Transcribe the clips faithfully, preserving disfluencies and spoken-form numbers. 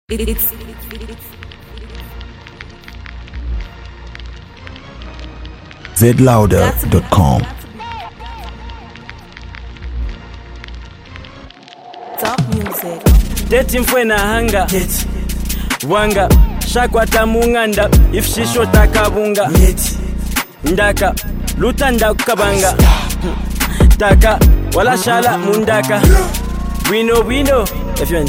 It's Z Louder dot com. top music. Deti mfwena hanga wanga shakwata munganda ifshisho takabunga ndaka lutanda kukabanga taka wala shala mundaka wino wino efyonje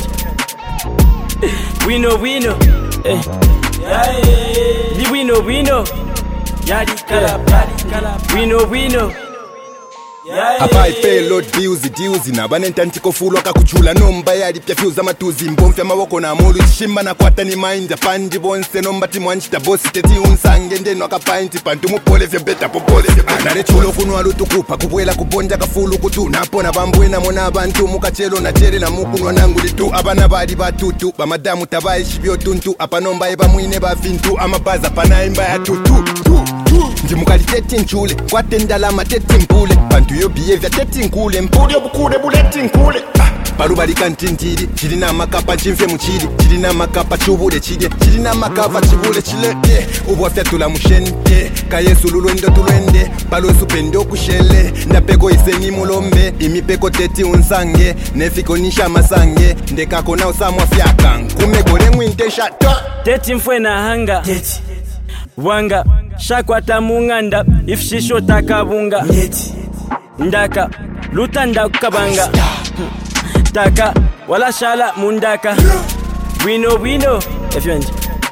wino wino eh di wino wino yadi kala kala wino wino Apa ifelo diuzi diuzi nabanentantiko fulo kakujula nomba yali pyafyuza matuzi mbomfya maboko na mulu chimba na kwata ni mind pandi bonse nomba timwanchita bosi teti unsange ndeno akapainti pantu mupole vya beta popole anare chulo kunwa lutukupa kubwela kubonja kafulu kutuna pona bambwena mona abantu mukachelo na chere na mukunwa nangu litu abana bali batutu bamadamu tabai shibyo tuntu apa nomba eba mwine bavintu amabaza panaimba ya tutu tu ndi mukali teti nchule kwate ndalama teti mpule bantu yo behavior teti nkule mpule obukule buleti nkule ah, balubali kantintiri chilina makapa chimfe muchili chilina makapa chubule chide chilina makapa chibule chile eh, ubwafya tula musheni eh, kayesu lulwendo tulwende balosu pendo kushele ndapeko iseni mulombe imipeko teti unsange nefiko nisha masange ndekako na usamwa fyaka kumegole mwintesha ta teti mfwena hanga teti wanga shakwata munganda ifshisho takabunga ndaka lutanda kukabanga taka wala shala mundaka wino wino efyonje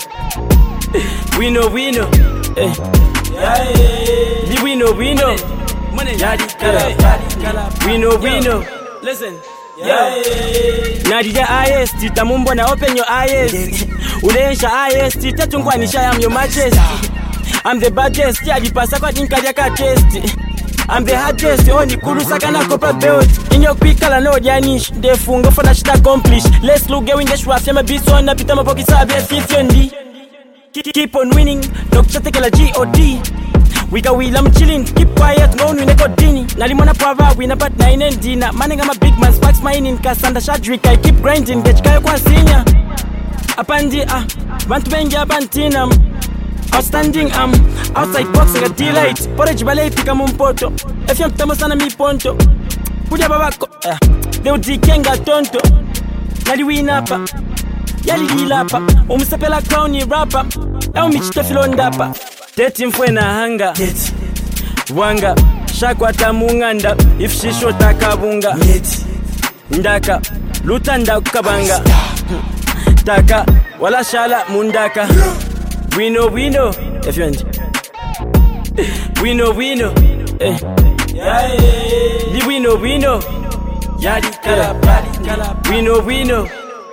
wino wino eh di wino wino yadi kala wino wino listen Nadija I S T tamumbo na open your eyes Uleensha I S T tatungwanisha yam your majesty I'm the baddest yadipasa kwa dinkari yaka test I'm the hardest oni kurusa kana kopa belt Inyo kwikala no janish Defungo fana shita accomplish Let's look get winge shwaf yama biso na pita mapoki sabi fifty Keep on winning Dok chatekela G O D Wika wheel, I'm chilling, keep quiet, no one got dini Nalimona pava, win about nine and dinner Manning I'm a big man, sparks mining, Cassandra Shadrick I keep grinding, get kaya kwa senior Apandi, ah, want to bang ya bantinam Outstanding, um, outside boxing a delight Porridge ballet, pika mumpoto If you're tamasana mi ponto Kuja babako, eh Deo dikenga tonto Nali winapa Yali dilapa Umusapela crown ni rapper Eo michite filondapa Teti mfwena hanga teti wanga shakwata munganda ifshisho takabunga ndaka lutanda kukabanga taka wala shala mundaka wino wino efyonje wino wino eh di wino wino yadi kala wino wino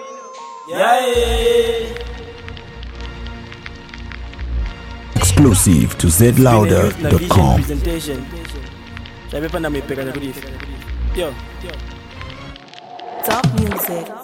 Exclusive to Z Louder dot com. Yo. Top music.